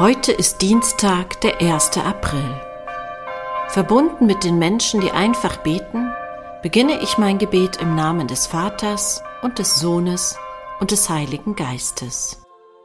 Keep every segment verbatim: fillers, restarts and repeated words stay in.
Heute ist Dienstag, der erste April. Verbunden mit den Menschen, die einfach beten, beginne ich mein Gebet im Namen des Vaters und des Sohnes und des Heiligen Geistes.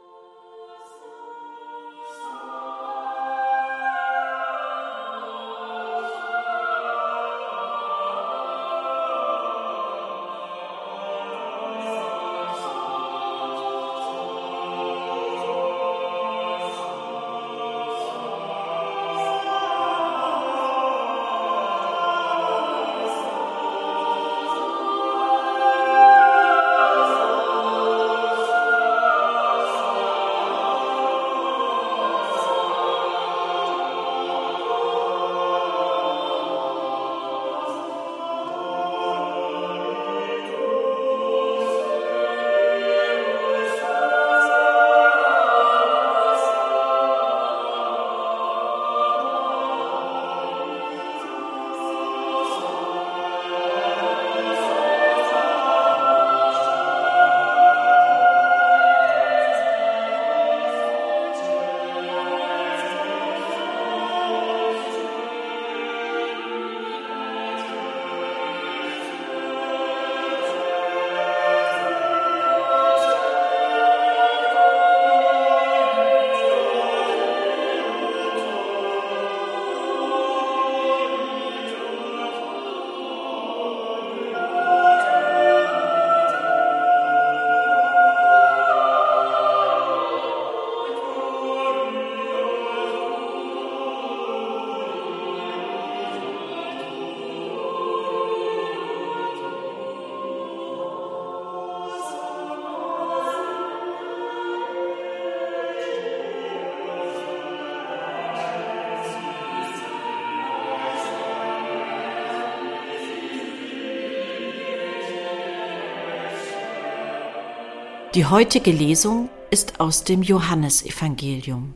Die heutige Lesung ist aus dem Johannesevangelium.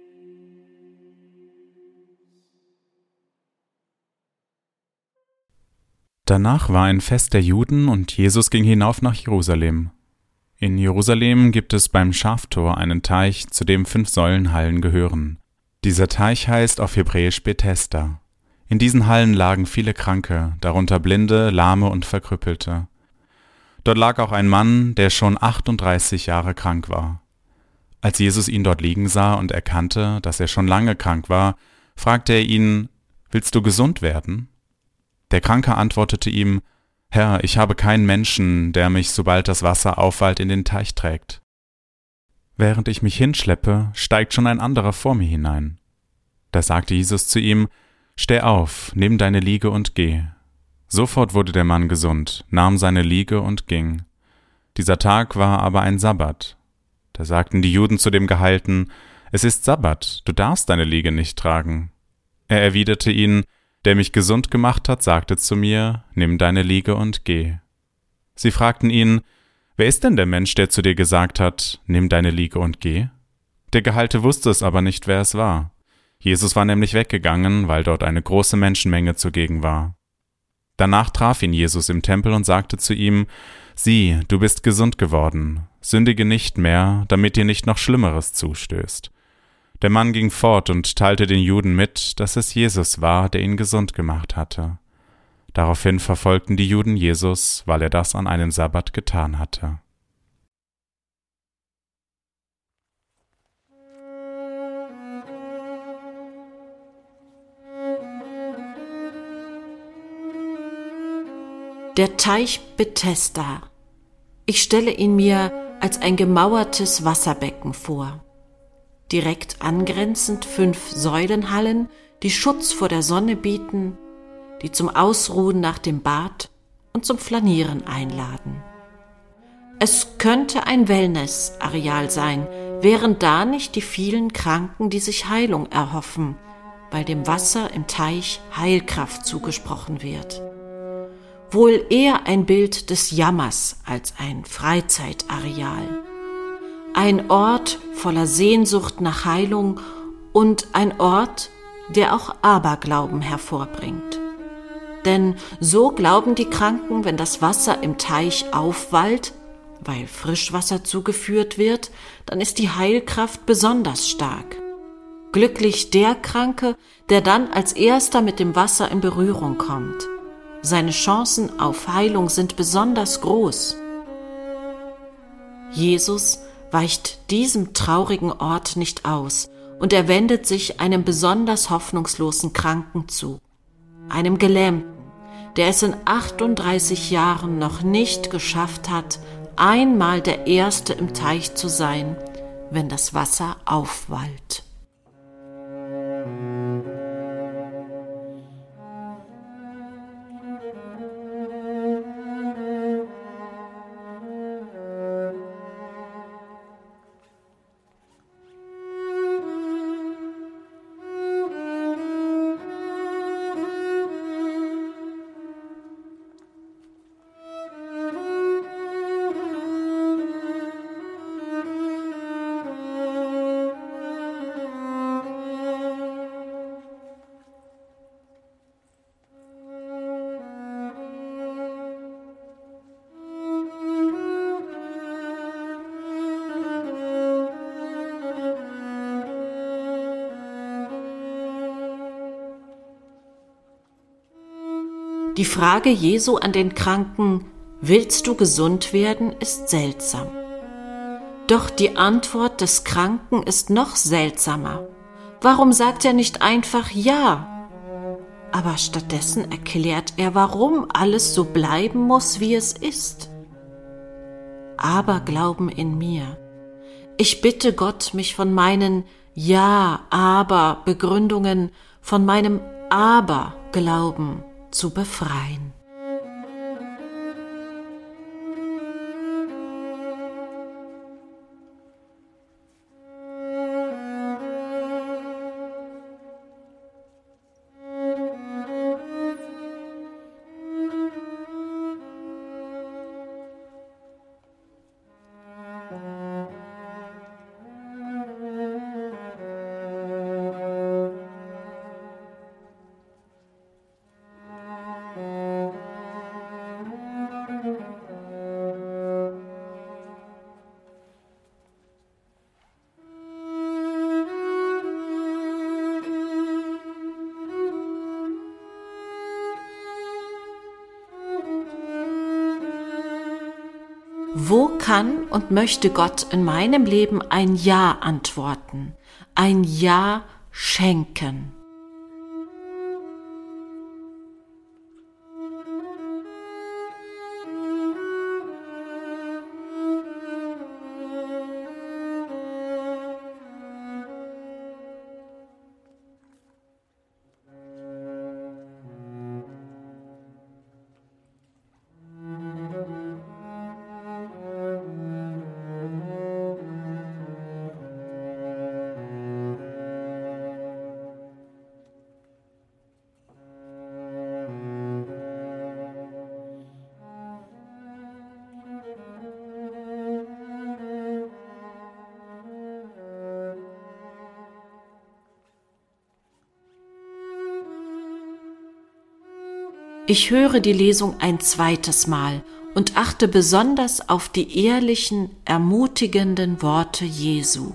Danach war ein Fest der Juden und Jesus ging hinauf nach Jerusalem. In Jerusalem gibt es beim Schaftor einen Teich, zu dem fünf Säulenhallen gehören. Dieser Teich heißt auf Hebräisch Bethesda. In diesen Hallen lagen viele Kranke, darunter Blinde, Lahme und Verkrüppelte. Dort lag auch ein Mann, der schon achtunddreißig Jahre krank war. Als Jesus ihn dort liegen sah und erkannte, dass er schon lange krank war, fragte er ihn: »Willst du gesund werden?« Der Kranke antwortete ihm: »Herr, ich habe keinen Menschen, der mich, sobald das Wasser aufwallt, in den Teich trägt. Während ich mich hinschleppe, steigt schon ein anderer vor mir hinein.« Da sagte Jesus zu ihm: »Steh auf, nimm deine Liege und geh.« Sofort wurde der Mann gesund, nahm seine Liege und ging. Dieser Tag war aber ein Sabbat. Da sagten die Juden zu dem Geheilten: »Es ist Sabbat, du darfst deine Liege nicht tragen.« Er erwiderte ihnen: »Der mich gesund gemacht hat, sagte zu mir: Nimm deine Liege und geh.« Sie fragten ihn: »Wer ist denn der Mensch, der zu dir gesagt hat: Nimm deine Liege und geh?« Der Geheilte wusste es aber nicht, wer es war. Jesus war nämlich weggegangen, weil dort eine große Menschenmenge zugegen war. Danach traf ihn Jesus im Tempel und sagte zu ihm: »Sieh, du bist gesund geworden, sündige nicht mehr, damit dir nicht noch Schlimmeres zustößt.« Der Mann ging fort und teilte den Juden mit, dass es Jesus war, der ihn gesund gemacht hatte. Daraufhin verfolgten die Juden Jesus, weil er das an einem Sabbat getan hatte. Der Teich Bethesda. Ich stelle ihn mir als ein gemauertes Wasserbecken vor. Direkt angrenzend fünf Säulenhallen, die Schutz vor der Sonne bieten, die zum Ausruhen nach dem Bad und zum Flanieren einladen. Es könnte ein Wellness-Areal sein, wären da nicht die vielen Kranken, die sich Heilung erhoffen, weil dem Wasser im Teich Heilkraft zugesprochen wird. Wohl eher ein Bild des Jammers als ein Freizeitareal. Ein Ort voller Sehnsucht nach Heilung und ein Ort, der auch Aberglauben hervorbringt. Denn so glauben die Kranken, wenn das Wasser im Teich aufwallt, weil Frischwasser zugeführt wird, dann ist die Heilkraft besonders stark. Glücklich der Kranke, der dann als erster mit dem Wasser in Berührung kommt. Seine Chancen auf Heilung sind besonders groß. Jesus weicht diesem traurigen Ort nicht aus und er wendet sich einem besonders hoffnungslosen Kranken zu, einem Gelähmten, der es in achtunddreißig Jahren noch nicht geschafft hat, einmal der Erste im Teich zu sein, wenn das Wasser aufwallt. Die Frage Jesu an den Kranken, willst du gesund werden, ist seltsam. Doch die Antwort des Kranken ist noch seltsamer. Warum sagt er nicht einfach ja? Aber stattdessen erklärt er, warum alles so bleiben muss, wie es ist. Aberglauben in mir. Ich bitte Gott, mich von meinen Ja, aber Begründungen, von meinem Aber-Glauben zu befreien. Wo kann und möchte Gott in meinem Leben ein Ja antworten, ein Ja schenken? Ich höre die Lesung ein zweites Mal und achte besonders auf die ehrlichen, ermutigenden Worte Jesu.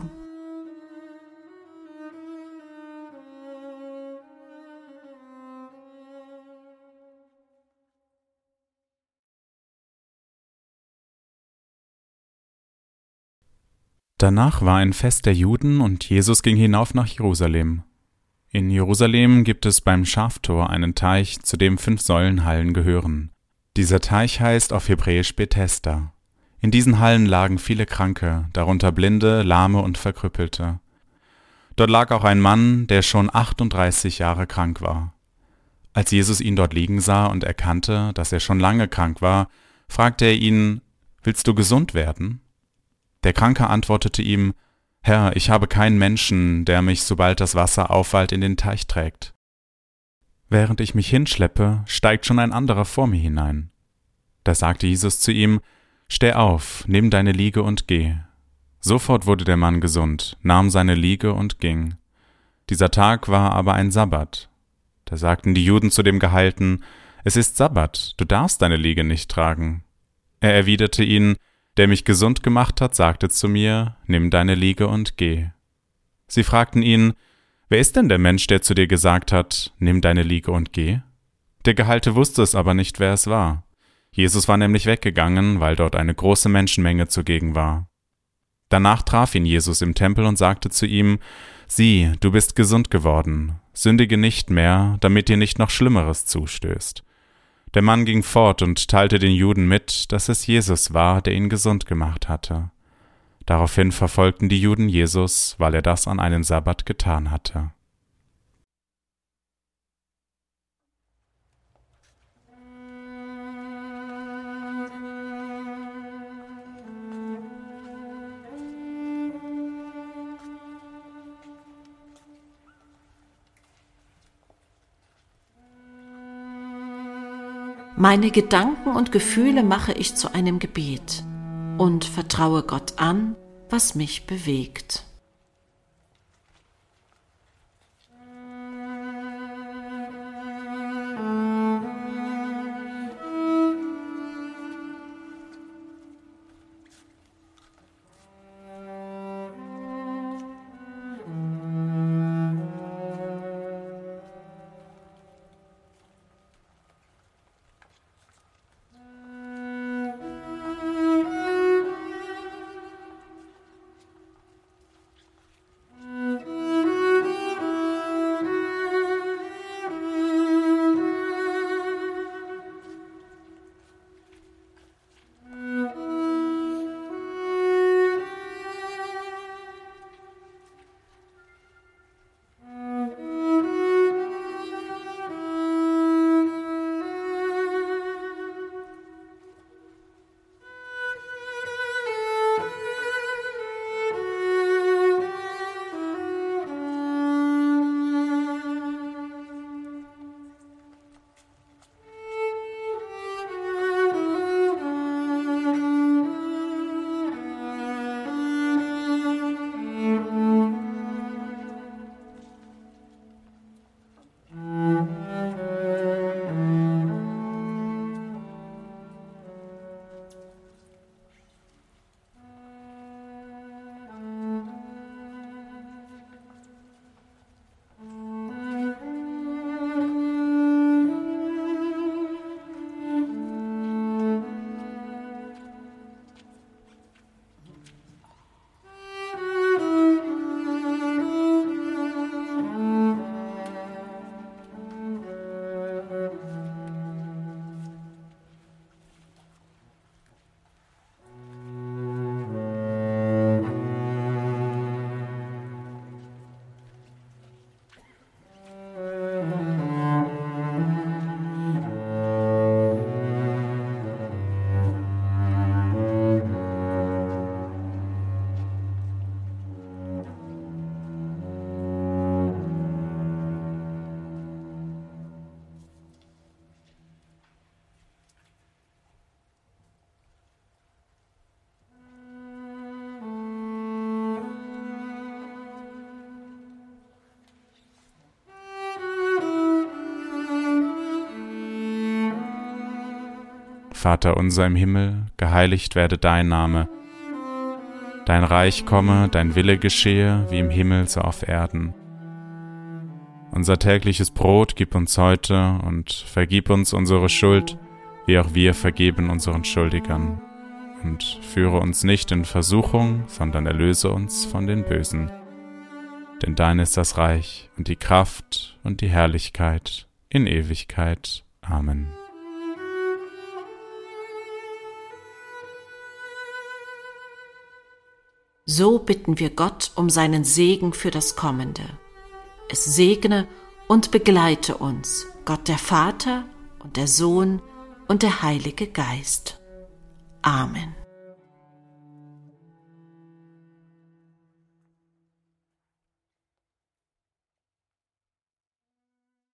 Danach war ein Fest der Juden und Jesus ging hinauf nach Jerusalem. In Jerusalem gibt es beim Schaftor einen Teich, zu dem fünf Säulenhallen gehören. Dieser Teich heißt auf Hebräisch Bethesda. In diesen Hallen lagen viele Kranke, darunter Blinde, Lahme und Verkrüppelte. Dort lag auch ein Mann, der schon achtunddreißig Jahre krank war. Als Jesus ihn dort liegen sah und erkannte, dass er schon lange krank war, fragte er ihn: »Willst du gesund werden?« Der Kranke antwortete ihm: »Herr, ich habe keinen Menschen, der mich, sobald das Wasser aufwallt, in den Teich trägt. Während ich mich hinschleppe, steigt schon ein anderer vor mir hinein.« Da sagte Jesus zu ihm: »Steh auf, nimm deine Liege und geh.« Sofort wurde der Mann gesund, nahm seine Liege und ging. Dieser Tag war aber ein Sabbat. Da sagten die Juden zu dem Geheilten: »Es ist Sabbat, du darfst deine Liege nicht tragen.« Er erwiderte ihnen: »Der mich gesund gemacht hat, sagte zu mir, nimm deine Liege und geh.« Sie fragten ihn: »Wer ist denn der Mensch, der zu dir gesagt hat, nimm deine Liege und geh?« Der Gehalte wusste es aber nicht, wer es war. Jesus war nämlich weggegangen, weil dort eine große Menschenmenge zugegen war. Danach traf ihn Jesus im Tempel und sagte zu ihm, »Sieh, du bist gesund geworden, sündige nicht mehr, damit dir nicht noch Schlimmeres zustößt.« Der Mann ging fort und teilte den Juden mit, dass es Jesus war, der ihn gesund gemacht hatte. Daraufhin verfolgten die Juden Jesus, weil er das an einem Sabbat getan hatte. Meine Gedanken und Gefühle mache ich zu einem Gebet und vertraue Gott an, was mich bewegt. Vater unser im Himmel, geheiligt werde dein Name. Dein Reich komme, dein Wille geschehe, wie im Himmel so auf Erden. Unser tägliches Brot gib uns heute und vergib uns unsere Schuld, wie auch wir vergeben unseren Schuldigern. Und führe uns nicht in Versuchung, sondern erlöse uns von den Bösen. Denn dein ist das Reich und die Kraft und die Herrlichkeit in Ewigkeit. Amen. So bitten wir Gott um seinen Segen für das Kommende. Es segne und begleite uns, Gott der Vater und der Sohn und der Heilige Geist. Amen.